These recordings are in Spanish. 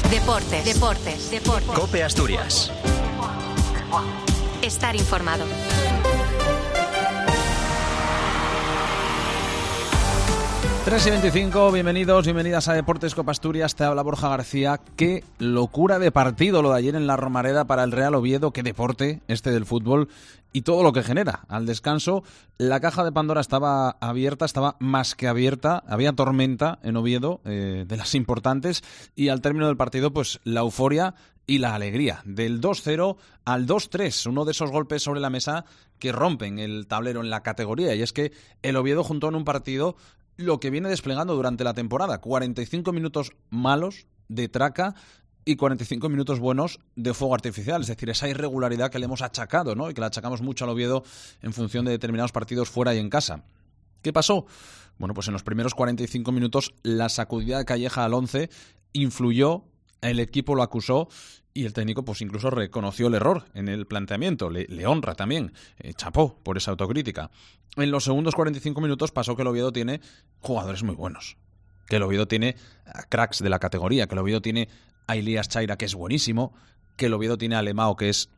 Deportes. COPE Asturias. Estar informado. Tres y 25, bienvenidas a Deportes COPE Asturias, te habla Borja García. Qué locura de partido lo de ayer en la Romareda para el Real Oviedo, qué deporte este del fútbol y todo lo que genera. Al descanso, la caja de Pandora estaba abierta, estaba más que abierta, había tormenta en Oviedo, de las importantes, y al término del partido, pues la euforia y la alegría. Del 2-0 al 2-3, uno de esos golpes sobre la mesa que rompen el tablero en la categoría, y es que el Oviedo juntó en un partido lo que viene desplegando durante la temporada, 45 minutos malos de traca y 45 minutos buenos de fuego artificial, es decir, esa irregularidad que le hemos achacado, ¿no? Y que le achacamos mucho al Oviedo en función de determinados partidos fuera y en casa. ¿Qué pasó? Bueno, pues en los primeros 45 minutos la sacudida de Calleja al 11 influyó, el equipo lo acusó y el técnico pues incluso reconoció el error en el planteamiento, le honra también, chapó por esa autocrítica. En los segundos 45 minutos pasó que el Oviedo tiene jugadores muy buenos, que el Oviedo tiene cracks de la categoría, que el Oviedo tiene a Elías Chaira, que es buenísimo, que el Oviedo tiene a Alemao, que es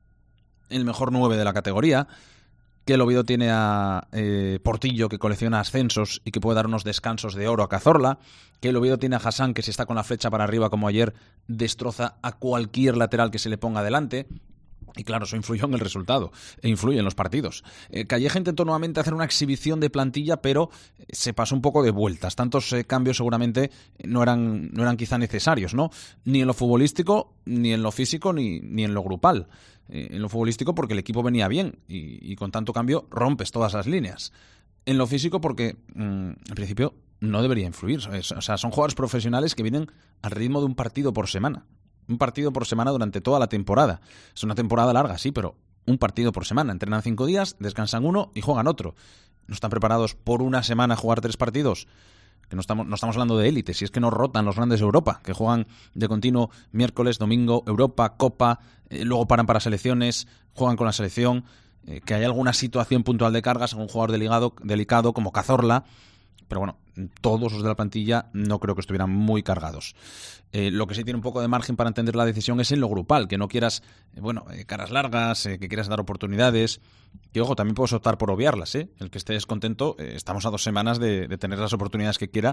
el mejor 9 de la categoría, que el Oviedo tiene a Portillo, que colecciona ascensos y que puede dar unos descansos de oro a Cazorla, que el Oviedo tiene a Hassan, que si está con la flecha para arriba como ayer, destroza a cualquier lateral que se le ponga delante. Y claro, eso influyó en el resultado e influye en los partidos. Calleja intentó nuevamente hacer una exhibición de plantilla, pero se pasó un poco de vueltas. Tantos cambios seguramente no eran quizá necesarios, ¿no? Ni en lo futbolístico, ni en lo físico, ni en lo grupal. En lo futbolístico porque el equipo venía bien y con tanto cambio rompes todas las líneas. En lo físico porque, en principio, no debería influir. O sea, son jugadores profesionales que vienen al ritmo de un partido por semana. Un partido por semana durante toda la temporada. Es una temporada larga, sí, pero un partido por semana. Entrenan 5 días, descansan uno y juegan otro. ¿No están preparados por una semana a jugar 3 partidos? Que no estamos hablando de élite, si es que no rotan los grandes de Europa, que juegan de continuo miércoles, domingo, Europa, Copa, luego paran para selecciones, juegan con la selección, que hay alguna situación puntual de cargas, algún jugador delicado como Cazorla, pero bueno, todos los de la plantilla no creo que estuvieran muy cargados. Lo que sí tiene un poco de margen para entender la decisión es en lo grupal, que no quieras, caras largas, que quieras dar oportunidades, que ojo, también puedes optar por obviarlas, el que esté descontento, estamos a 2 semanas de tener las oportunidades que quiera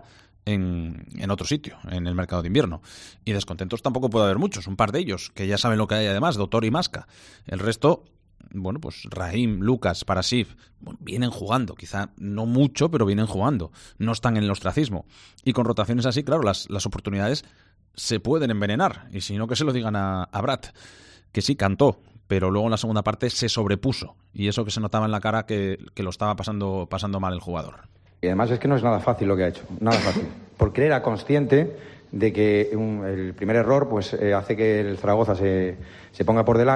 en otro sitio, en el mercado de invierno. Y descontentos tampoco puede haber muchos, un par de ellos, que ya saben lo que hay además, Doctor y Masca. El resto, bueno, pues Raheem, Lucas, Parasif, vienen jugando, quizá no mucho, pero vienen jugando, no están en el ostracismo. Y con rotaciones así, claro, las oportunidades se pueden envenenar, y si no, que se lo digan a Brad, que sí cantó, pero luego en la segunda parte se sobrepuso, y eso que se notaba en la cara que lo estaba pasando mal el jugador. Y además es que no es nada fácil lo que ha hecho, nada fácil, porque él era consciente de que el primer error pues hace que el Zaragoza se ponga por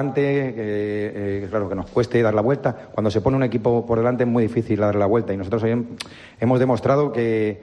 delante, claro, que nos cueste dar la vuelta. Cuando se pone un equipo por delante es muy difícil dar la vuelta, y nosotros hoy hemos demostrado que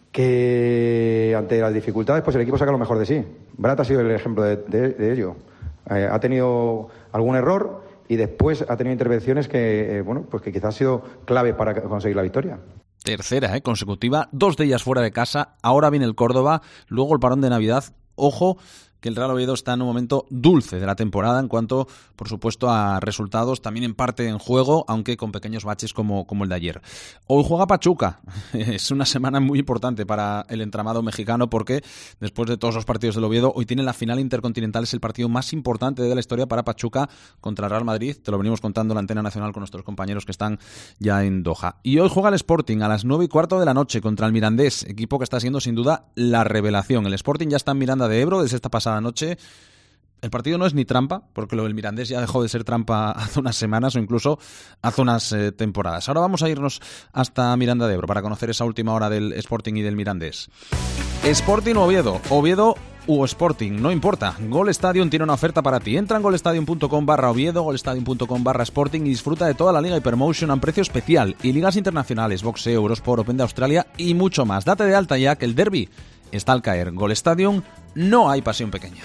ante las dificultades pues el equipo saca lo mejor de sí. Brat ha sido el ejemplo de ello. Ha tenido algún error y después ha tenido intervenciones que quizás ha sido clave para conseguir la victoria. Tercera consecutiva, 2 de ellas fuera de casa, ahora viene el Córdoba, luego el parón de Navidad. Ojo que el Real Oviedo está en un momento dulce de la temporada en cuanto, por supuesto, a resultados, también en parte en juego, aunque con pequeños baches como el de ayer. Hoy juega Pachuca, es una semana muy importante para el entramado mexicano porque después de todos los partidos del Oviedo, hoy tiene la final intercontinental, es el partido más importante de la historia para Pachuca contra el Real Madrid, te lo venimos contando en la antena nacional con nuestros compañeros que están ya en Doha. Y hoy juega el Sporting a las 9:15 de la noche contra el Mirandés, equipo que está siendo sin duda la revelación. El Sporting ya está en Miranda de Ebro desde esta pasada noche. El partido no es ni trampa, porque lo del Mirandés ya dejó de ser trampa hace unas semanas o incluso hace unas temporadas. Ahora vamos a irnos hasta Miranda de Ebro para conocer esa última hora del Sporting y del Mirandés. Sporting o Oviedo, Oviedo u Sporting, no importa. Gol Stadium tiene una oferta para ti. Entra en golstadium.com/Oviedo, golstadium.com/Sporting y disfruta de toda la Liga Hypermotion a un precio especial y ligas internacionales, boxeo, Eurosport, Open de Australia y mucho más. Date de alta ya que el derbi está al caer. Gol Stadium, no hay pasión pequeña.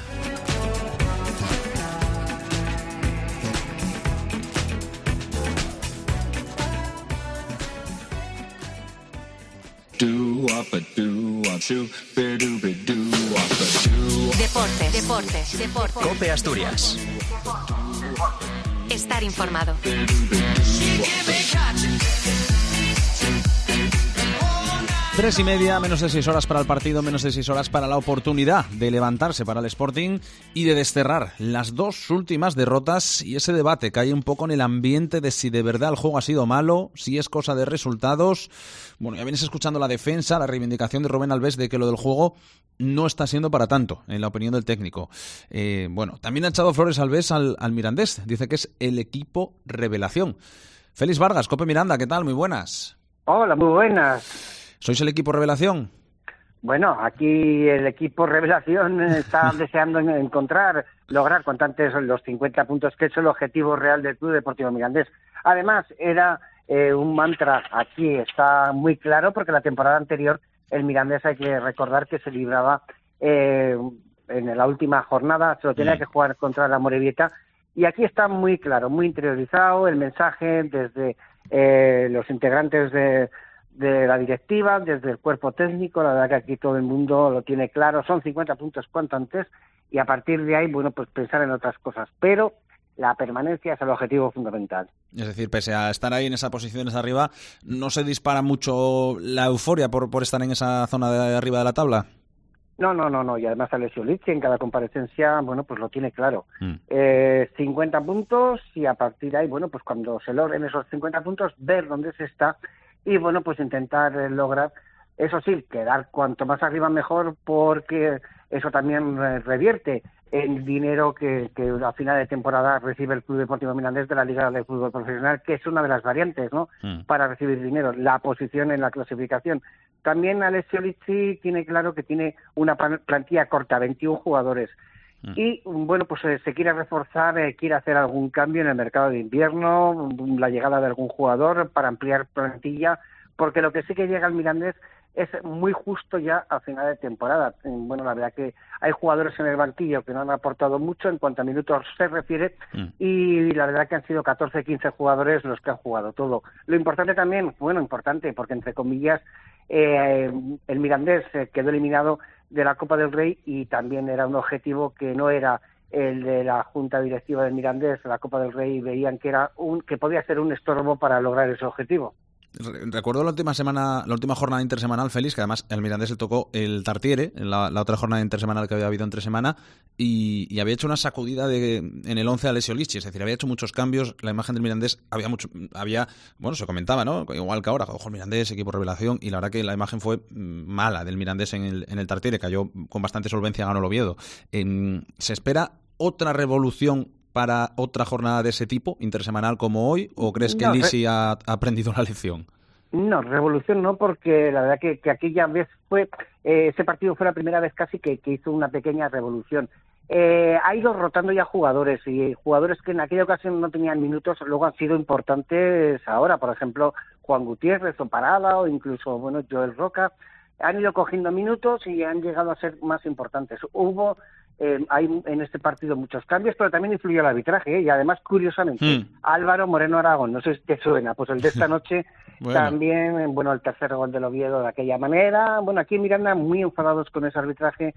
Deportes. COPE Asturias. Estar informado. 3:30, menos de 6 horas para el partido, menos de 6 horas para la oportunidad de levantarse para el Sporting y de desterrar las dos últimas derrotas y ese debate que hay un poco en el ambiente de si de verdad el juego ha sido malo, si es cosa de resultados. Bueno, ya vienes escuchando la defensa, la reivindicación de Rubén Albés de que lo del juego no está siendo para tanto, en la opinión del técnico. Bueno, también ha echado flores Albés al Mirandés, dice que es el equipo revelación. Félix Vargas, COPE Miranda, ¿qué tal? Muy buenas. Hola, muy buenas. ¿Sois el equipo revelación? Bueno, aquí el equipo revelación está deseando lograr cuanto antes los 50 puntos, que es el objetivo real del Club Deportivo Mirandés. Además, era un mantra, aquí está muy claro, porque la temporada anterior el Mirandés, hay que recordar que se libraba en la última jornada, se lo tenía que jugar contra la Morevieta, y aquí está muy claro, muy interiorizado el mensaje desde los integrantes de la directiva, desde el cuerpo técnico. La verdad que aquí todo el mundo lo tiene claro, son 50 puntos cuanto antes, y a partir de ahí, bueno, pues pensar en otras cosas, pero la permanencia es el objetivo fundamental. Es decir, pese a estar ahí en esas posiciones de arriba, ¿no se dispara mucho la euforia por estar en esa zona de arriba de la tabla? No, y además Alessio Licci en cada comparecencia, bueno, pues lo tiene claro. 50 puntos, y a partir de ahí, bueno, pues cuando se logren esos 50 puntos, ver dónde se está y, bueno, pues intentar lograr, eso sí, quedar cuanto más arriba mejor, porque eso también revierte en dinero que a final de temporada recibe el Club Deportivo Mirandés de la Liga de Fútbol Profesional, que es una de las variantes, ¿no?, para recibir dinero, la posición en la clasificación. También Alessio Licci tiene claro que tiene una plantilla corta, 21 jugadores, y, bueno, pues se quiere reforzar, quiere hacer algún cambio en el mercado de invierno, la llegada de algún jugador para ampliar plantilla, porque lo que sí que llega al Mirandés es muy justo ya a final de temporada. Bueno, la verdad que hay jugadores en el banquillo que no han aportado mucho en cuanto a minutos se refiere, y la verdad que han sido 14, 15 jugadores los que han jugado todo. Lo importante también, bueno, importante, porque entre comillas, el Mirandés quedó eliminado de la Copa del Rey, y también era un objetivo que no era el de la Junta Directiva del Mirandés. La Copa del Rey veían que podía ser un estorbo para lograr ese objetivo. Recuerdo la última jornada intersemanal, Félix, que además el Mirandés le tocó el Tartiere, en la otra jornada intersemanal que había habido entre semana, y había hecho una sacudida en el 11 a Alessio Licci, es decir, había hecho muchos cambios. La imagen del Mirandés bueno, se comentaba, ¿no?, igual que ahora, ojo, el Mirandés, equipo revelación, y la verdad que la imagen fue mala del Mirandés en el Tartiere, cayó con bastante solvencia, ganó el Oviedo. ¿Se espera otra revolución para otra jornada de ese tipo, intersemanal como hoy, o crees que Licci ha aprendido la lección? No, revolución no, porque la verdad que aquella vez ese partido fue la primera vez casi que hizo una pequeña revolución. Ha ido rotando ya jugadores, y jugadores que en aquella ocasión no tenían minutos, luego han sido importantes ahora, por ejemplo, Juan Gutiérrez o Parada, o incluso, bueno, Joel Roca, han ido cogiendo minutos y han llegado a ser más importantes. Hay en este partido muchos cambios, pero también influyó el arbitraje, y además, curiosamente, Álvaro Moreno Aragón, no sé si te suena, pues el de esta noche también, bueno, el tercer gol del Oviedo de aquella manera. Bueno, aquí en Miranda muy enfadados con ese arbitraje,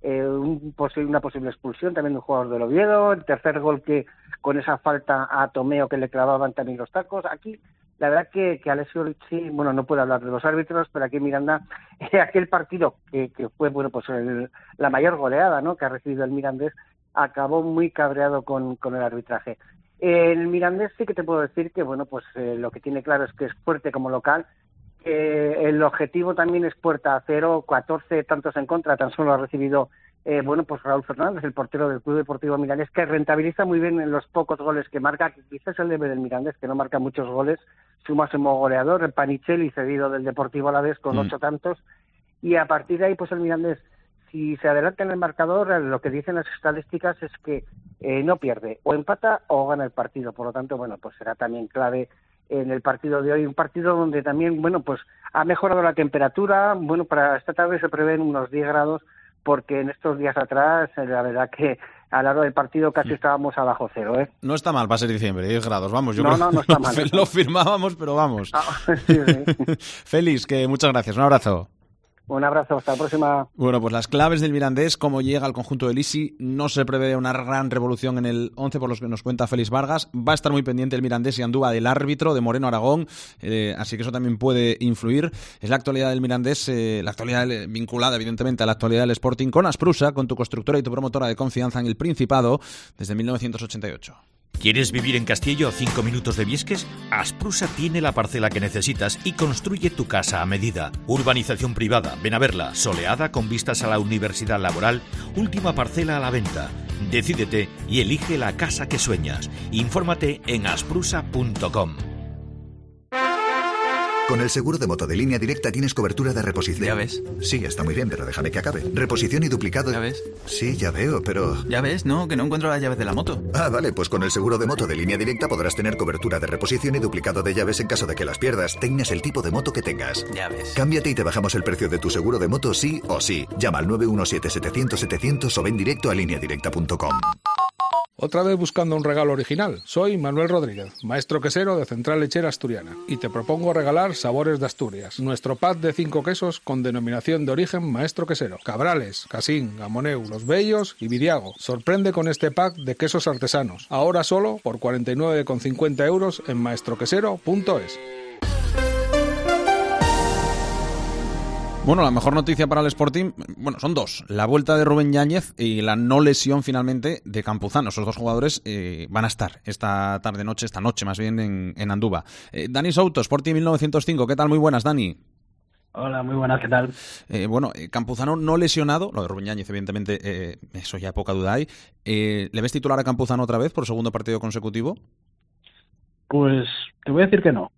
una posible expulsión también de un jugador del Oviedo, el tercer gol que con esa falta a Tomeo que le clavaban también los tacos. Aquí la verdad que Alessio Licci, bueno, no puedo hablar de los árbitros, pero aquí en Miranda, aquel partido que fue, bueno, pues la mayor goleada, ¿no?, que ha recibido el Mirandés, acabó muy cabreado con el arbitraje. El Mirandés sí que te puedo decir que, bueno, pues lo que tiene claro es que es fuerte como local. El objetivo también es puerta a cero, 14 tantos en contra, tan solo ha recibido bueno, pues Raúl Fernández, el portero del Club Deportivo Mirandés, que rentabiliza muy bien en los pocos goles que marca, que quizás es el debe del Mirandés, que no marca muchos goles, su máximo goleador, el Panicelli, cedido del Deportivo Alavés, con 8 tantos, y a partir de ahí, pues el Mirandés, si se adelanta en el marcador, lo que dicen las estadísticas es que no pierde, o empata o gana el partido. Por lo tanto, bueno, pues será también clave en el partido de hoy, un partido donde también, bueno, pues ha mejorado la temperatura. Bueno, para esta tarde se prevén unos 10 grados, porque en estos días atrás, la verdad que a la hora del partido casi estábamos a bajo cero, ¿eh? No está mal para ser diciembre, 10 grados, vamos. Yo no, creo no está mal. Lo firmábamos, pero vamos. Sí. Félix, que muchas gracias, un abrazo. Un abrazo, hasta la próxima. Bueno, pues las claves del Mirandés, cómo llega al conjunto del Isi, no se prevé una gran revolución en el 11 por los que nos cuenta Félix Vargas. Va a estar muy pendiente el Mirandés y Andúba del árbitro, de Moreno Aragón, así que eso también puede influir. Es la actualidad del Mirandés, la actualidad vinculada evidentemente a la actualidad del Sporting con Asprusa, con tu constructora y tu promotora de confianza en el Principado desde 1988. ¿Quieres vivir en Castillo a 5 minutos de Viesques? Asprusa tiene la parcela que necesitas y construye tu casa a medida. Urbanización privada, ven a verla, soleada con vistas a la Universidad Laboral, última parcela a la venta. Decídete y elige la casa que sueñas. Infórmate en asprusa.com. Con el seguro de moto de Línea Directa tienes cobertura de reposición. Ya ves. Sí, está muy bien, pero déjame que acabe. Reposición y duplicado. Ya ves. Sí, ya veo, pero... Ya ves, no, que no encuentro las llaves de la moto. Ah, vale, pues con el seguro de moto de Línea Directa podrás tener cobertura de reposición y duplicado de llaves en caso de que las pierdas, tengas el tipo de moto que tengas. Ya ves. Cámbiate y te bajamos el precio de tu seguro de moto sí o sí. Llama al 917-700-700 o ven directo a lineadirecta.com. Otra vez buscando un regalo original. Soy Manuel Rodríguez, maestro quesero de Central Lechera Asturiana, y te propongo regalar Sabores de Asturias, nuestro pack de 5 quesos con denominación de origen maestro quesero: Cabrales, Casín, Gamoneu, Los Bellos y Viriago. Sorprende con este pack de quesos artesanos, ahora solo por 49,50 € en maestroquesero.es. Bueno, la mejor noticia para el Sporting, bueno, son dos. La vuelta de Rubén Yáñez y la no lesión finalmente de Campuzano. Esos dos jugadores van a estar esta noche más bien, en Andúba. Dani Souto, Sporting 1905. ¿Qué tal? Muy buenas, Dani. Hola, muy buenas, ¿qué tal? Campuzano no lesionado, lo de Rubén Yáñez evidentemente, eso ya poca duda hay. ¿Le ves titular a Campuzano otra vez por segundo partido consecutivo? Pues te voy a decir que no.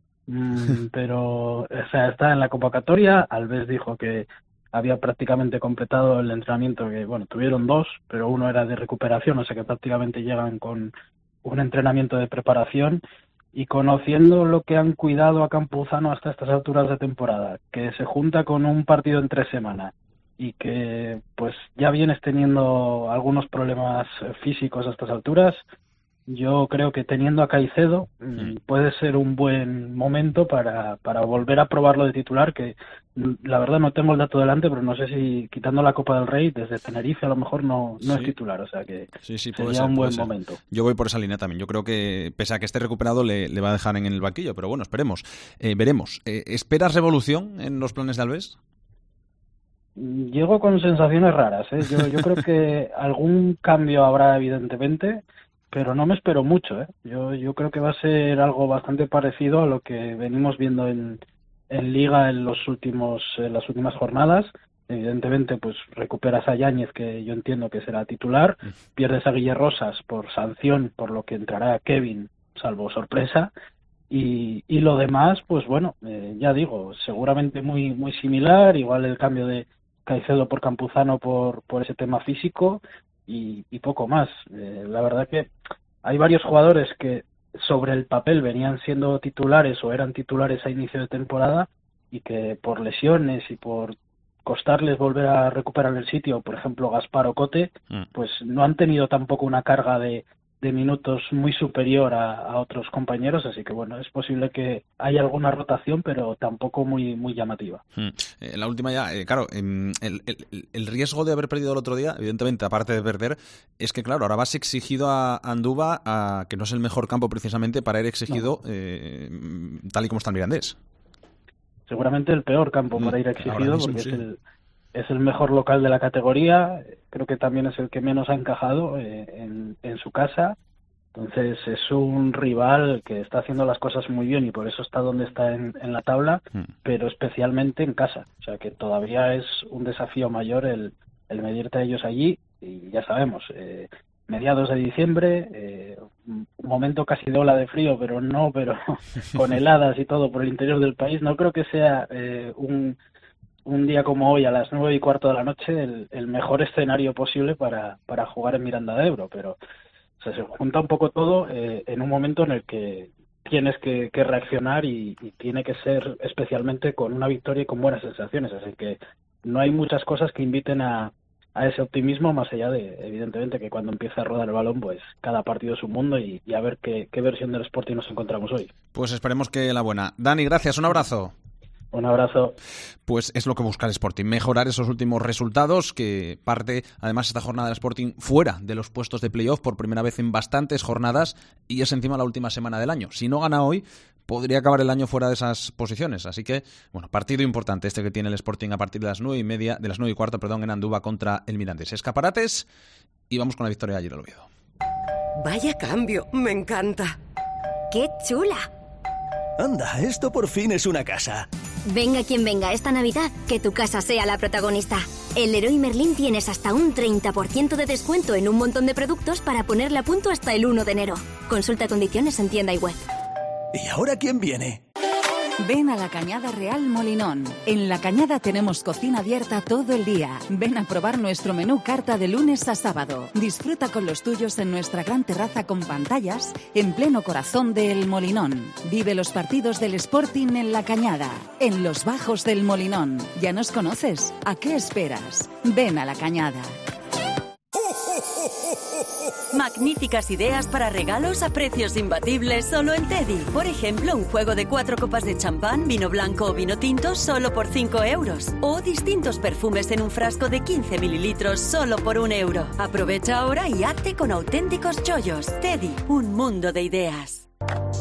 Pero, o sea, está en la convocatoria. Alves dijo que había prácticamente completado el entrenamiento, que bueno, tuvieron 2, pero uno era de recuperación, o sea que prácticamente llegan con un entrenamiento de preparación. Y conociendo lo que han cuidado a Campuzano hasta estas alturas de temporada, que se junta con un partido en 3 semanas y que pues ya vienes teniendo algunos problemas físicos a estas alturas, yo creo que teniendo a Caicedo puede ser un buen momento para volver a probarlo de titular, que la verdad no tengo el dato delante, pero no sé si quitando la Copa del Rey desde Tenerife a lo mejor no es titular, o sea que sí, sería un buen momento. Yo voy por esa línea también. Yo creo que pese a que esté recuperado le va a dejar en el banquillo, pero bueno, esperemos. Veremos. ¿Esperas revolución en los planes de Alves? Llego con sensaciones raras, ¿eh? Yo creo que algún cambio habrá evidentemente, pero no me espero mucho, ¿eh? Yo creo que va a ser algo bastante parecido a lo que venimos viendo en Liga en las últimas jornadas. Evidentemente, pues recuperas a Yáñez, que yo entiendo que será titular, pierdes a Guille Rosas por sanción, por lo que entrará Kevin, salvo sorpresa, y lo demás, pues bueno, ya digo, seguramente muy muy similar, igual el cambio de Caicedo por Campuzano por ese tema físico, y poco más. La verdad que hay varios jugadores que sobre el papel venían siendo titulares o eran titulares a inicio de temporada y que por lesiones y por costarles volver a recuperar el sitio, por ejemplo Gaspar o Cote, pues no han tenido tampoco una carga de minutos muy superior a otros compañeros, así que bueno, es posible que haya alguna rotación, pero tampoco muy muy llamativa. La última ya, claro, el riesgo de haber perdido el otro día, evidentemente, aparte de perder, es que claro, ahora vas exigido a Andúba, que no es el mejor campo precisamente para ir exigido, tal y como está el Mirandés. Seguramente el peor campo para ir exigido, mismo, porque es el mejor local de la categoría, creo que también es el que menos ha encajado en su casa, entonces es un rival que está haciendo las cosas muy bien y por eso está donde está en la tabla, pero especialmente en casa, o sea que todavía es un desafío mayor el medirte a ellos allí, y ya sabemos, mediados de diciembre, un momento casi de ola de frío, pero con heladas y todo por el interior del país, no creo que sea un día como hoy a las 9:15 de la noche el mejor escenario posible para jugar en Miranda de Ebro, pero o sea, se junta un poco todo en un momento en el que tienes que reaccionar y tiene que ser especialmente con una victoria y con buenas sensaciones, así que no hay muchas cosas que inviten a ese optimismo, más allá de, evidentemente, que cuando empiece a rodar el balón, pues cada partido es un mundo y a ver qué versión del Sporting nos encontramos hoy. Pues esperemos que la buena. Dani, gracias, un abrazo. Un abrazo. Pues es lo que busca el Sporting, mejorar esos últimos resultados, que parte además esta jornada del Sporting fuera de los puestos de playoff por primera vez en bastantes jornadas, y es encima la última semana del año. Si no gana hoy, podría acabar el año fuera de esas posiciones. Así que, bueno, partido importante este que tiene el Sporting a partir de las 9:30, de las 9:15, en Andúba contra el Mirandés. Escaparates, y vamos con la victoria de ayer al Oviedo. Vaya cambio, me encanta. ¡Qué chula! Anda, esto por fin es una casa. Venga quien venga esta Navidad, que tu casa sea la protagonista. En Leroy Merlin tienes hasta un 30% de descuento en un montón de productos para ponerle a punto hasta el 1 de enero. Consulta condiciones en tienda y web. ¿Y ahora quién viene? Ven a La Cañada Real Molinón. En La Cañada tenemos cocina abierta todo el día. Ven a probar nuestro menú carta de lunes a sábado. Disfruta con los tuyos en nuestra gran terraza con pantallas en pleno corazón de El Molinón. Vive los partidos del Sporting en La Cañada, en los bajos del Molinón. ¿Ya nos conoces? ¿A qué esperas? Ven a La Cañada. Magníficas ideas para regalos a precios imbatibles solo en Teddy. Por ejemplo, un juego de 4 copas de champán, vino blanco o vino tinto solo por 5 euros. O distintos perfumes en un frasco de 15 mililitros solo por 1 euro. Aprovecha ahora y hazte con auténticos chollos. Teddy, un mundo de ideas.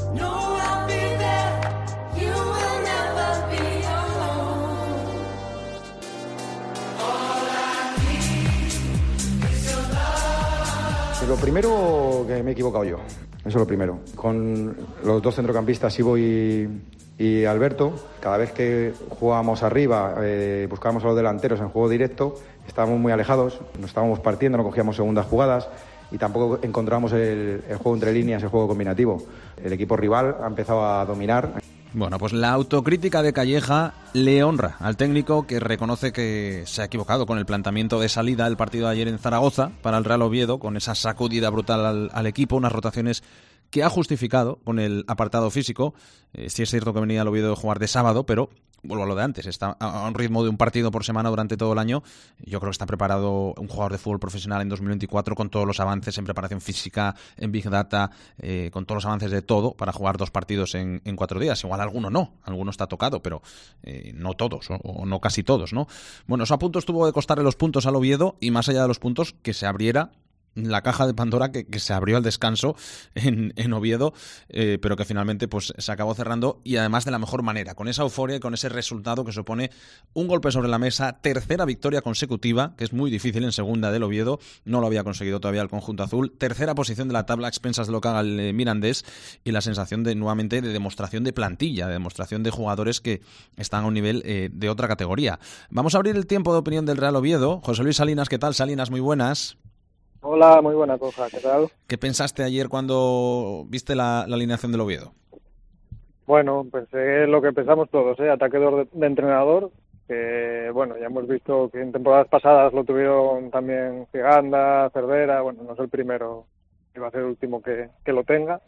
Lo primero, que me he equivocado yo. Eso es lo primero. Con los dos centrocampistas, Ivo y Alberto, cada vez que jugábamos arriba, buscábamos a los delanteros en juego directo, estábamos muy alejados, nos estábamos partiendo, no cogíamos segundas jugadas y tampoco encontramos el juego entre líneas, el juego combinativo. El equipo rival ha empezado a dominar. Bueno, pues la autocrítica de Calleja le honra al técnico, que reconoce que se ha equivocado con el planteamiento de salida del partido de ayer en Zaragoza para el Real Oviedo, con esa sacudida brutal al equipo, unas rotaciones que ha justificado con el apartado físico. Sí es cierto que venía el Oviedo de jugar de sábado, pero vuelvo a lo de antes, está a un ritmo de un partido por semana durante todo el año. Yo creo que está preparado un jugador de fútbol profesional en 2024 con todos los avances en preparación física, en Big Data, con todos los avances de todo para jugar 2 partidos en 4 días. Igual alguno está tocado, pero no todos, o no casi todos, ¿no? Bueno, eso a puntos tuvo de costarle los puntos al Oviedo, y más allá de los puntos, que se abriera la caja de Pandora que se abrió al descanso en Oviedo, pero que finalmente pues se acabó cerrando, y además de la mejor manera, con esa euforia y con ese resultado que supone un golpe sobre la mesa, tercera victoria consecutiva, que es muy difícil en segunda del Oviedo, no lo había conseguido todavía el conjunto azul, tercera posición de la tabla a expensas de lo que haga el Mirandés, y la sensación de nuevamente de demostración de plantilla, de demostración de jugadores que están a un nivel de otra categoría. Vamos a abrir el tiempo de opinión del Real Oviedo. José Luis Salinas, ¿qué tal? Salinas, muy buenas. Hola, muy buena cosa, ¿qué tal? ¿Qué pensaste ayer cuando viste la alineación del Oviedo? Bueno, pensé lo que pensamos todos, ataque de entrenador, que bueno, ya hemos visto que en temporadas pasadas lo tuvieron también Ciganda, Cervera, bueno, no es el primero, iba a ser el último que lo tenga.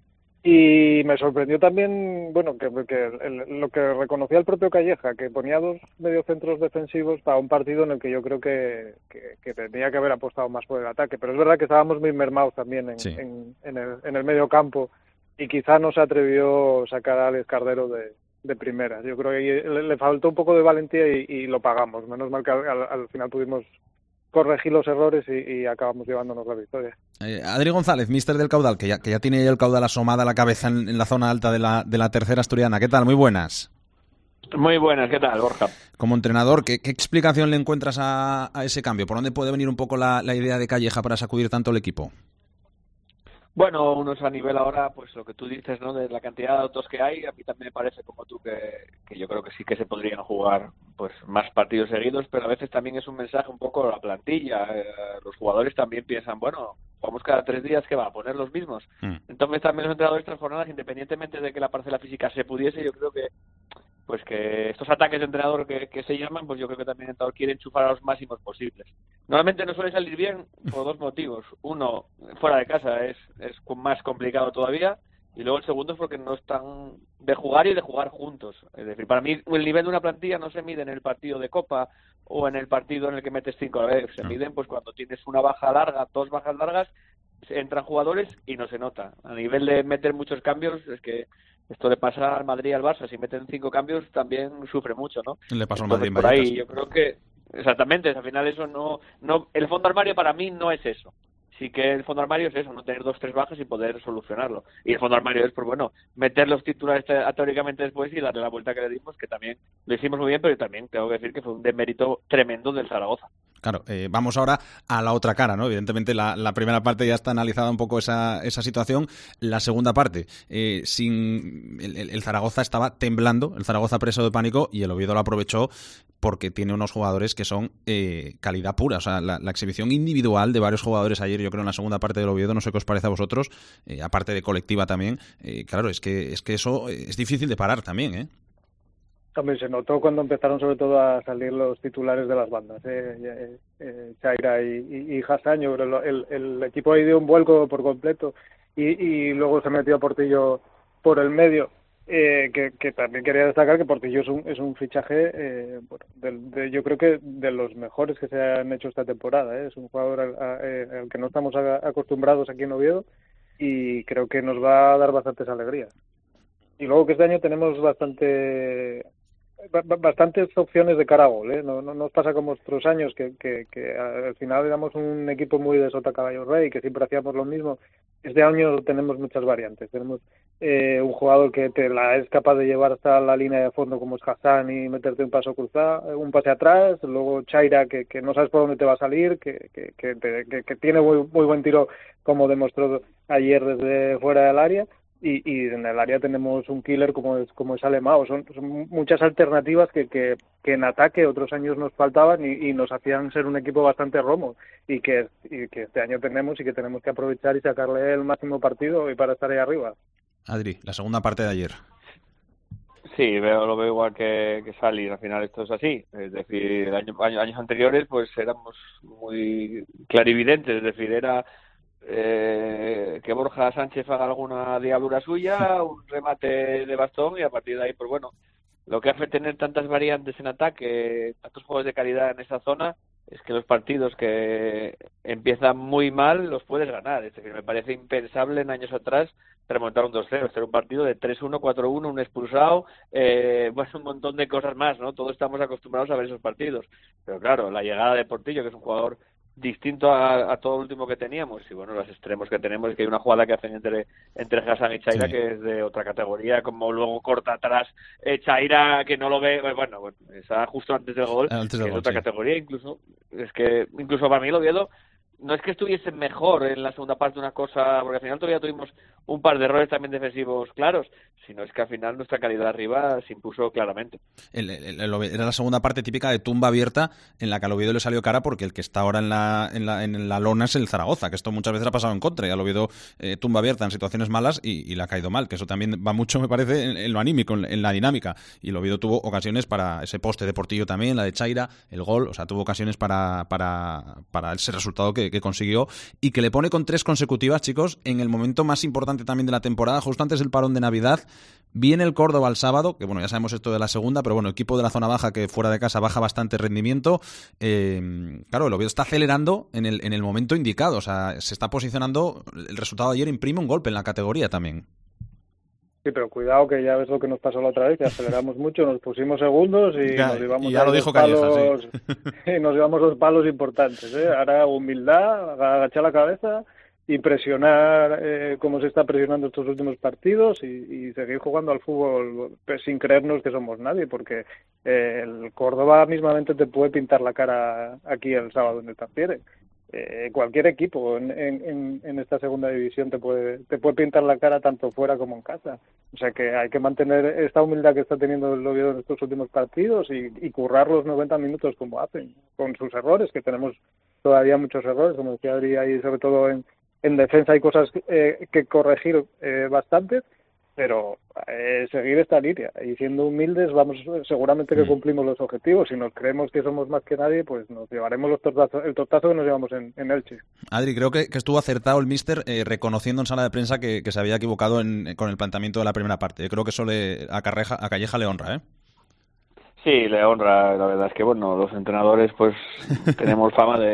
Y me sorprendió también, bueno, que lo que reconocía el propio Calleja, que ponía 2 mediocentros defensivos para un partido en el que yo creo que tenía que haber apostado más por el ataque. Pero es verdad que estábamos muy mermados también en el medio campo, y quizá no se atrevió a sacar a Alex Cardero de primeras. Yo creo que le faltó un poco de valentía y lo pagamos. Menos mal que al final pudimos corregir los errores y acabamos llevándonos la victoria. Adri González, míster del Caudal, que ya tiene el Caudal asomada a la cabeza en la zona alta de la tercera asturiana. ¿Qué tal? Muy buenas. Muy buenas, ¿qué tal, Borja? Como entrenador, ¿qué explicación le encuentras a ese cambio? ¿Por dónde puede venir un poco la idea de Calleja para sacudir tanto el equipo? Bueno, unos a nivel ahora, pues lo que tú dices, ¿no? De la cantidad de autos que hay, a mí también me parece como tú que yo creo que sí que se podrían jugar pues más partidos seguidos, pero a veces también es un mensaje un poco a la plantilla. Los jugadores también piensan, bueno, vamos cada 3 días, ¿qué va? ¿A poner los mismos? Entonces también los entrenadores estas jornadas, independientemente de que la parcela física se pudiese, yo creo que pues que estos ataques de entrenador que se llaman, pues yo creo que también el entrenador quiere enchufar a los máximos posibles. Normalmente no suele salir bien por 2 motivos. Uno, fuera de casa es más complicado todavía, y luego el segundo es porque no están de jugar y de jugar juntos. Es decir, para mí el nivel de una plantilla no se mide en el partido de Copa o en el partido en el que metes 5 a la vez. Se miden pues cuando tienes una baja larga, 2 bajas largas, entran jugadores y no se nota. A nivel de meter muchos cambios, es que Esto le pasa al Madrid y al Barça, si meten 5 cambios también sufre mucho, ¿no? Le pasó al Entonces, Madrid en por Vallecas. ahí yo creo que, exactamente, al final eso no, el fondo armario para mí no es eso. Sí que el fondo armario es eso, no tener 2-3 bajas y poder solucionarlo. Y el fondo armario es, pues bueno, meter los titulares teóricamente después y darle la vuelta que le dimos, que también lo hicimos muy bien, pero también tengo que decir que fue un demérito tremendo del Zaragoza. Claro, vamos ahora a la otra cara, ¿no? Evidentemente la primera parte ya está analizada un poco esa situación. La segunda parte, el Zaragoza estaba temblando, el Zaragoza preso de pánico, y el Oviedo lo aprovechó porque tiene unos jugadores que son calidad pura. O sea, la exhibición individual de varios jugadores ayer, yo creo, en la segunda parte del Oviedo, no sé qué os parece a vosotros, aparte de colectiva también, claro, es que eso es difícil de parar también, ¿eh? También se notó cuando empezaron sobre todo a salir los titulares de las bandas, Chaira y Hassan. Yo creo el equipo ahí dio un vuelco por completo y luego se metió a Portillo por el medio, que también quería destacar que Portillo es un fichaje, yo creo que de los mejores que se han hecho esta temporada, Es un jugador al que no estamos acostumbrados aquí en Oviedo y creo que nos va a dar bastantes alegrías. Y luego que este año tenemos bastantes opciones de cara a gol, No nos pasa como otros años que al final éramos un equipo muy de sota caballo rey, que siempre hacíamos lo mismo. Este año tenemos muchas variantes. Tenemos un jugador que es capaz de llevar hasta la línea de fondo, como es Hassan, y meterte un paso cruzado, un pase atrás. Luego Chaira, que no sabes por dónde te va a salir, que tiene muy buen tiro, como demostró ayer desde fuera del área. Y en el área tenemos un killer como es Alemão. Son muchas alternativas que en ataque otros años nos faltaban y nos hacían ser un equipo bastante romo y que este año tenemos y que tenemos que aprovechar y sacarle el máximo partido y para estar ahí arriba. Adri, la segunda parte de ayer. Sí, lo veo igual que Sally. Al final esto es así. Es decir, años anteriores pues éramos muy clarividentes. Es decir, era que Borja Sánchez haga alguna diablura suya, un remate de bastón y a partir de ahí, pues bueno, lo que hace tener tantas variantes en ataque, tantos juegos de calidad en esa zona, es que los partidos que empiezan muy mal los puedes ganar. Es decir, me parece impensable en años atrás remontar un 2-0, hacer un partido de 3-1, 4-1, un expulsado, un montón de cosas más, ¿no? Todos estamos acostumbrados a ver esos partidos. Pero claro, la llegada de Portillo, que es un jugador distinto a todo lo último que teníamos, y bueno, los extremos que tenemos, es que hay una jugada que hacen entre Hassan y Chaira, sí, que es de otra categoría, como luego corta atrás Chaira, que no lo ve, bueno, está justo antes del gol, que es otra categoría. Incluso para mí el Oviedo no es que estuviese mejor en la segunda parte una cosa, porque al final todavía tuvimos un par de errores también defensivos claros, sino es que al final nuestra calidad arriba se impuso claramente. Era la segunda parte típica de tumba abierta en la que al Oviedo le salió cara, porque el que está ahora en la lona es el Zaragoza, que esto muchas veces ha pasado en contra, y al Oviedo tumba abierta en situaciones malas y le ha caído mal, que eso también va mucho, me parece, en lo anímico, en la dinámica, y el Oviedo tuvo ocasiones para ese poste de Portillo también, la de Chaira, el gol, o sea, tuvo ocasiones para ese resultado que consiguió, y que le pone con 3 consecutivas, chicos, en el momento más importante también de la temporada, justo antes del parón de Navidad. Viene el Córdoba el sábado, que bueno, ya sabemos esto de la segunda, pero bueno, equipo de la zona baja que fuera de casa baja bastante rendimiento. Claro, el Oviedo está acelerando en el momento indicado, o sea, se está posicionando. El resultado de ayer imprime un golpe en la categoría también. Sí, pero cuidado, que ya ves lo que nos pasó la otra vez, que aceleramos mucho, nos pusimos segundos y nos llevamos palos, sí. Nos llevamos 2 palos importantes, Ahora humildad, agachar la cabeza y presionar como se está presionando estos últimos partidos y seguir jugando al fútbol sin creernos que somos nadie, porque el Córdoba mismamente te puede pintar la cara aquí el sábado en el Tapiere. Cualquier equipo en esta segunda división te puede pintar la cara tanto fuera como en casa. O sea que hay que mantener esta humildad que está teniendo el Oviedo en estos últimos partidos y currar los 90 minutos como hacen, con sus errores, que tenemos todavía muchos errores, como decía Adri, y sobre todo en defensa hay cosas que corregir bastantes, pero seguir esta línea y siendo humildes seguramente que cumplimos los objetivos. Si nos creemos que somos más que nadie, pues nos llevaremos el tortazo que nos llevamos en Elche. Adri, creo que estuvo acertado el míster reconociendo en sala de prensa que se había equivocado con el planteamiento de la primera parte. Yo creo que eso a Calleja le honra, Sí, le honra. La verdad es que bueno, los entrenadores pues tenemos fama de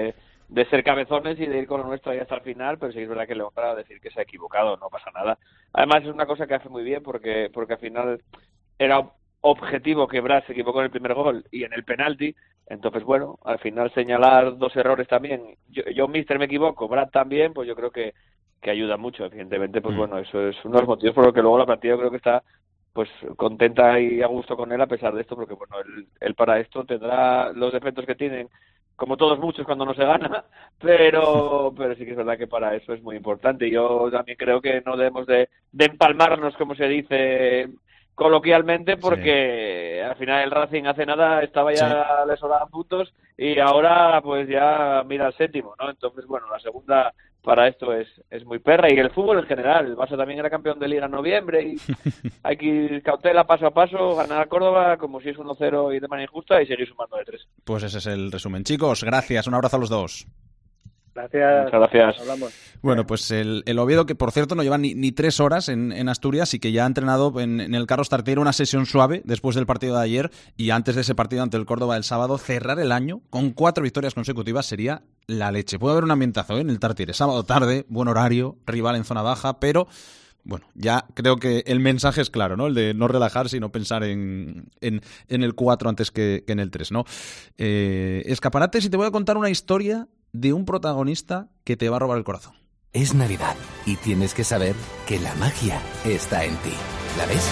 ser cabezones y de ir con lo nuestro ahí hasta el final, pero sí es verdad que León, para decir que se ha equivocado, no pasa nada. Además es una cosa que hace muy bien porque al final era objetivo que Brad se equivocó en el primer gol y en el penalti. Entonces, bueno, al final señalar 2 errores también. Yo mister, me equivoco, Brad también, pues yo creo que ayuda mucho, evidentemente. Pues bueno, eso es uno de los motivos por los que luego la plantilla yo creo que está pues contenta y a gusto con él a pesar de esto, porque bueno, él para esto tendrá los defectos que tienen, como todos muchos cuando no se gana, pero sí que es verdad que para eso es muy importante. Yo también creo que no debemos de empalmarnos, como se dice coloquialmente, porque al final el Racing hace nada estaba ya le sobraban puntos y ahora pues ya mira al 7º, ¿no? Entonces, bueno, la segunda para esto es muy perra, y el fútbol en general. El Barça también era campeón de Liga en noviembre y hay que ir cautela paso a paso, ganar a Córdoba como si es 1-0 y de manera injusta y seguir sumando de 3. Pues ese es el resumen. Chicos, gracias, un abrazo a los dos. Gracias. Muchas gracias. Hablamos. Bueno, pues el Oviedo, que por cierto no lleva ni 3 horas en Asturias y que ya ha entrenado en el Carlos Tartiere una sesión suave después del partido de ayer, y antes de ese partido ante el Córdoba el sábado, cerrar el año con 4 victorias consecutivas sería la leche. Puede haber un ambientazo en el Tartiere, sábado tarde, buen horario, rival en zona baja, pero bueno, ya creo que el mensaje es claro, ¿no? El de no relajarse y no pensar en el 4 antes que en el 3, ¿no? Escaparates, y te voy a contar una historia de un protagonista que te va a robar el corazón. Es Navidad y tienes que saber que la magia está en ti. ¿La ves?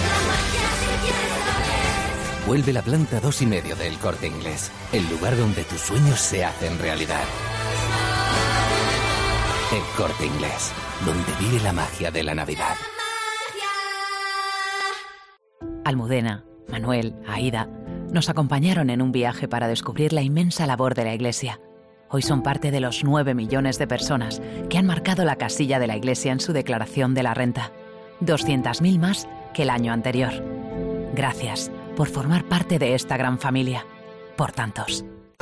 Vuelve la planta 2,5 del Corte Inglés, el lugar donde tus sueños se hacen realidad. El Corte Inglés, donde vive la magia de la Navidad. Almudena, Manuel, Aida nos acompañaron en un viaje para descubrir la inmensa labor de la Iglesia. Hoy son parte de los 9 millones de personas que han marcado la casilla de la Iglesia en su declaración de la renta. 200.000 más que el año anterior. Gracias por formar parte de esta gran familia. Por tantos.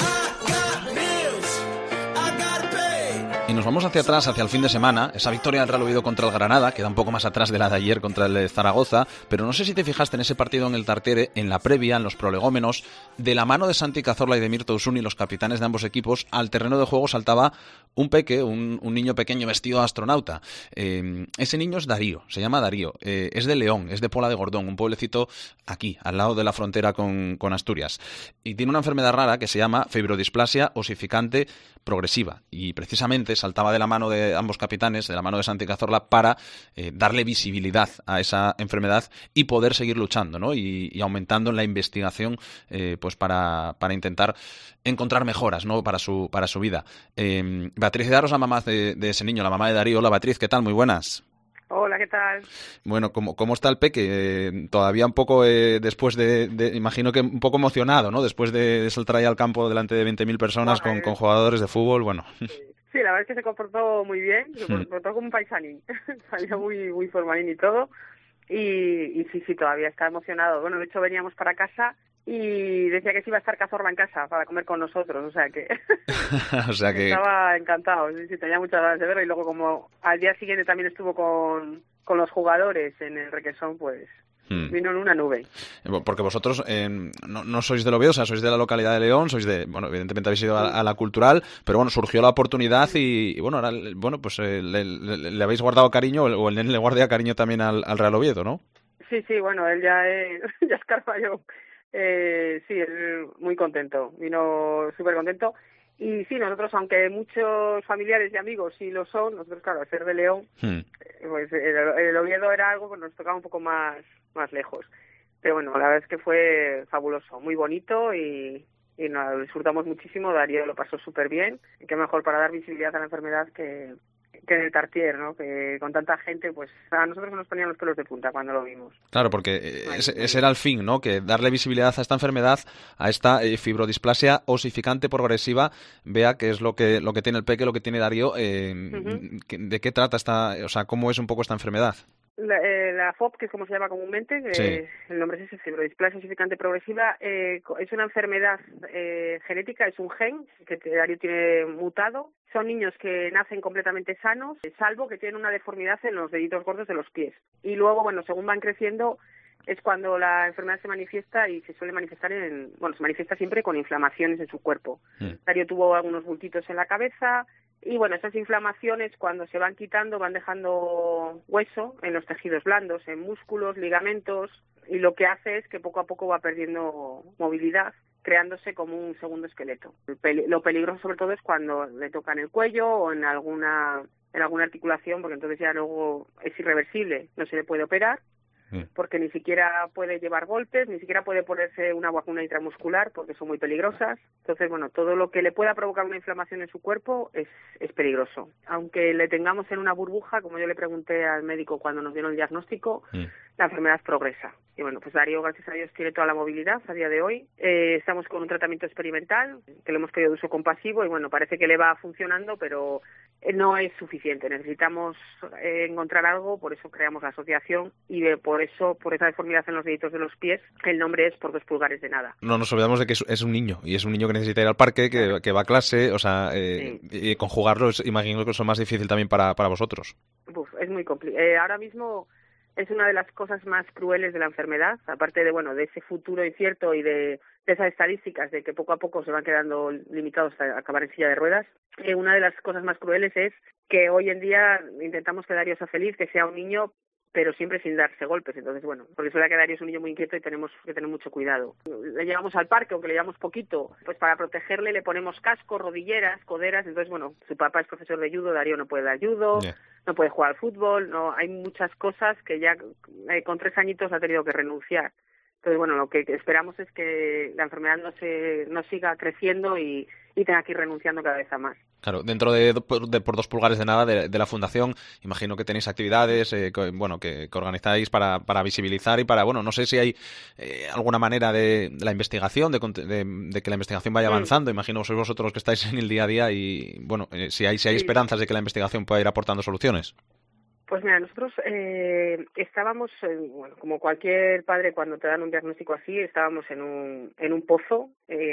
Y nos vamos hacia atrás, hacia el fin de semana. Esa victoria del Real Oviedo contra el Granada queda un poco más atrás de la de ayer contra el Zaragoza, pero no sé si te fijaste en ese partido en el Tartiere, en la previa, en los prolegómenos, de la mano de Santi Cazorla y de Mirto Usuni, los capitanes de ambos equipos, al terreno de juego saltaba un peque, un niño pequeño vestido de astronauta. Ese niño es Darío, se llama Darío, es de León, es de Pola de Gordón, un pueblecito aquí, al lado de la frontera con Asturias. Y tiene una enfermedad rara que se llama fibrodisplasia osificante progresiva, y precisamente saltaba de la mano de ambos capitanes, de la mano de Santi Cazorla, para darle visibilidad a esa enfermedad y poder seguir luchando, ¿no? Y aumentando en la investigación pues para intentar encontrar mejoras, ¿no? para su vida. Beatriz Daros, la mamá de ese niño, la mamá de Darío. Hola, Beatriz, ¿qué tal? Muy buenas. Hola, ¿qué tal? Bueno, ¿cómo está el peque? Todavía un poco después imagino que un poco emocionado, ¿no? Después de saltar ahí al campo delante de 20.000 personas con jugadores de fútbol, bueno. Sí, la verdad es que se comportó muy bien, se comportó como un paisanín, salió muy formalín y todo, y sí, todavía está emocionado. Bueno, de hecho veníamos para casa y decía que sí iba a estar Cazorla en casa para comer con nosotros, o sea que estaba encantado, sí, tenía muchas ganas de verlo, y luego como al día siguiente también estuvo con los jugadores en el Requesón, pues vino en una nube. Porque vosotros no sois del Oviedo, o sea, sois de la localidad de León, sois bueno, evidentemente habéis ido a la cultural, pero bueno, surgió la oportunidad y bueno, ahora, bueno, pues le habéis guardado cariño, o el nene le guarda cariño también al Real Oviedo, ¿no? Sí, bueno, él ya es Carballo. Sí, él muy contento, vino súper contento. Y sí, nosotros, aunque muchos familiares y amigos sí lo son, nosotros, claro, al ser de León, pues el Oviedo era algo que nos tocaba un poco más lejos. Pero bueno, la verdad es que fue fabuloso, muy bonito y nos disfrutamos muchísimo. Darío lo pasó súper bien. Y qué mejor para dar visibilidad a la enfermedad que en el Tartiere, ¿no? Que con tanta gente, pues a nosotros nos ponían los pelos de punta cuando lo vimos. Claro, porque ese era el fin, ¿no? Que darle visibilidad a esta enfermedad, a esta fibrodisplasia osificante progresiva, vea qué es lo que tiene el peque, lo que tiene Darío, de qué trata o sea, cómo es un poco esta enfermedad. La FOP, que es como se llama comúnmente, el nombre es ese, fibrodisplasia osificante progresiva, es una enfermedad genética, es un gen que Darío tiene mutado. Son niños que nacen completamente sanos, salvo que tienen una deformidad en los deditos gordos de los pies. Y luego, bueno, según van creciendo, es cuando la enfermedad se manifiesta y se suele manifestar se manifiesta siempre con inflamaciones en su cuerpo. Darío tuvo algunos bultitos en la cabeza y bueno, esas inflamaciones cuando se van quitando van dejando hueso en los tejidos blandos, en músculos, ligamentos, y lo que hace es que poco a poco va perdiendo movilidad, creándose como un segundo esqueleto. Lo peligroso sobre todo es cuando le tocan el cuello o en alguna articulación, porque entonces ya luego es irreversible, no se le puede operar, porque ni siquiera puede llevar golpes, ni siquiera puede ponerse una vacuna intramuscular porque son muy peligrosas. Entonces, bueno, todo lo que le pueda provocar una inflamación en su cuerpo es peligroso. Aunque le tengamos en una burbuja, como yo le pregunté al médico cuando nos dieron el diagnóstico, la enfermedad progresa. Y bueno, pues Darío, gracias a Dios, tiene toda la movilidad a día de hoy. Estamos con un tratamiento experimental que le hemos pedido de uso compasivo y bueno, parece que le va funcionando, pero no es suficiente. Necesitamos encontrar algo, por eso creamos la asociación y por esa deformidad en los deditos de los pies, el nombre es por 2 pulgares de nada. No nos olvidamos de que es un niño y es un niño que necesita ir al parque, que va a clase, o sea, y conjugarlo imagino que eso es más difícil también para vosotros. Es muy complicado. Ahora mismo es una de las cosas más crueles de la enfermedad, aparte de ese futuro incierto y de esas estadísticas de que poco a poco se van quedando limitados a acabar en silla de ruedas. Una de las cosas más crueles es que hoy en día intentamos que Darío sea feliz, que sea un niño, pero siempre sin darse golpes. Entonces, bueno, porque es verdad que Darío es un niño muy inquieto y tenemos que tener mucho cuidado. Le llevamos al parque, aunque le llevamos poquito, pues para protegerle le ponemos casco, rodilleras, coderas. Entonces, bueno, su papá es profesor de judo, Darío no puede dar judo, no puede jugar al fútbol, hay muchas cosas que ya con 3 añitos ha tenido que renunciar. Entonces, bueno, lo que esperamos es que la enfermedad no siga creciendo y tenga que ir renunciando cada vez a más. Claro, dentro de por 2 pulgares de nada de la fundación, imagino que tenéis actividades que organizáis para visibilizar y para, no sé si hay alguna manera de la investigación, de que la investigación vaya avanzando. Imagino sois vosotros que estáis en el día a día y, si hay esperanzas de que la investigación pueda ir aportando soluciones. Pues mira, nosotros estábamos, como cualquier padre cuando te dan un diagnóstico así, estábamos en un pozo.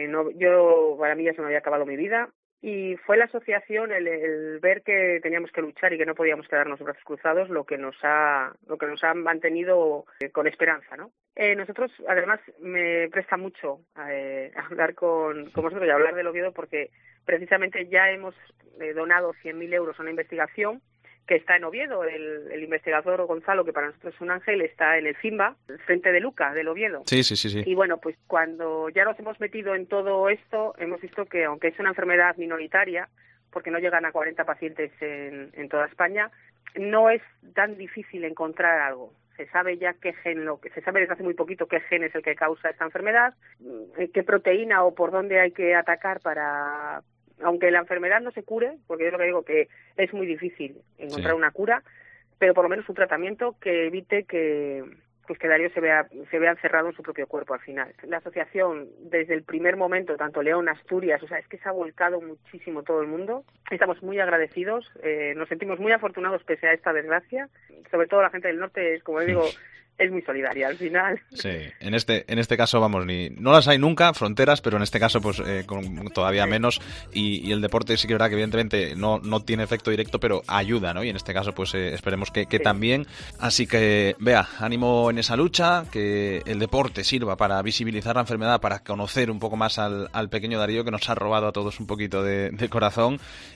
Para mí ya se me había acabado mi vida y fue la asociación, el ver que teníamos que luchar y que no podíamos quedarnos de brazos cruzados lo que nos ha mantenido con esperanza, ¿no? Nosotros, además, me presta mucho hablar con vosotros y hablar del Oviedo porque precisamente ya hemos donado 100.000 euros a una investigación que está en Oviedo. El investigador Gonzalo, que para nosotros es un ángel, está en el CIMBA, frente de Luca, del Oviedo. Sí. Y bueno, pues cuando ya nos hemos metido en todo esto, hemos visto que aunque es una enfermedad minoritaria, porque no llegan a 40 pacientes en toda España, no es tan difícil encontrar algo. Se sabe ya se sabe desde hace muy poquito qué gen es el que causa esta enfermedad, qué proteína o por dónde hay que atacar aunque la enfermedad no se cure, porque yo lo que digo que es muy difícil encontrar una cura, pero por lo menos un tratamiento que evite que Darío se vea encerrado en su propio cuerpo al final. La asociación, desde el primer momento, tanto León, Asturias, es que se ha volcado muchísimo todo el mundo. Estamos muy agradecidos, nos sentimos muy afortunados pese a esta desgracia. Sobre todo la gente del norte, como digo, es muy solidaria al final. Sí, en este caso, no las hay nunca, fronteras, pero en este caso pues todavía menos, y el deporte sí que es verdad que evidentemente no tiene efecto directo, pero ayuda, ¿no? Y en este caso pues esperemos que también. Así que, Bea, ánimo en esa lucha, que el deporte sirva para visibilizar la enfermedad, para conocer un poco más al pequeño Darío, que nos ha robado a todos un poquito de corazón,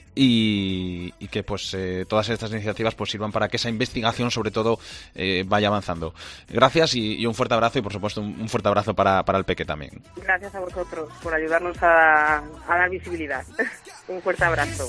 y que pues todas estas iniciativas pues sirvan para que esa investigación sobre todo vaya avanzando. Gracias y un fuerte abrazo, y por supuesto un fuerte abrazo para el peque también. Gracias a vosotros por ayudarnos a dar visibilidad. Un fuerte abrazo.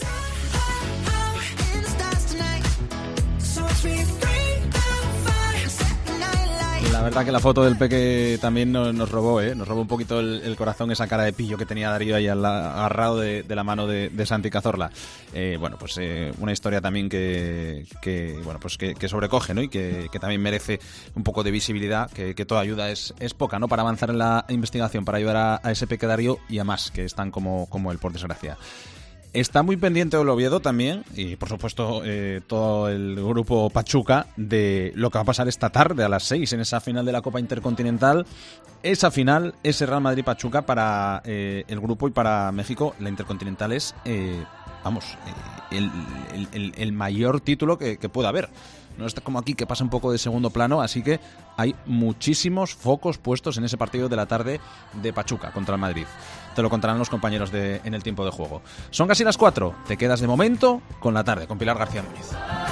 La verdad que la foto del peque también nos robó un poquito el corazón, esa cara de pillo que tenía Darío ahí agarrado de la mano de Santi Cazorla. Una historia también que sobrecoge, ¿no? Y que también merece un poco de visibilidad, que toda ayuda es poca, ¿no? Para avanzar en la investigación, para ayudar a ese peque Darío y a más que están como él, por desgracia. Está muy pendiente del Oviedo también, y por supuesto todo el grupo Pachuca, de lo que va a pasar esta tarde a las 6 en esa final de la Copa Intercontinental. Esa final, ese Real Madrid-Pachuca para el grupo, y para México la Intercontinental es vamos, el mayor título que pueda haber. No está como aquí, que pasa un poco de segundo plano, así que hay muchísimos focos puestos en ese partido de la tarde de Pachuca contra el Madrid. Te lo contarán los compañeros en el tiempo de juego. Son casi las 4. Te quedas de momento con la tarde, con Pilar García Núñez.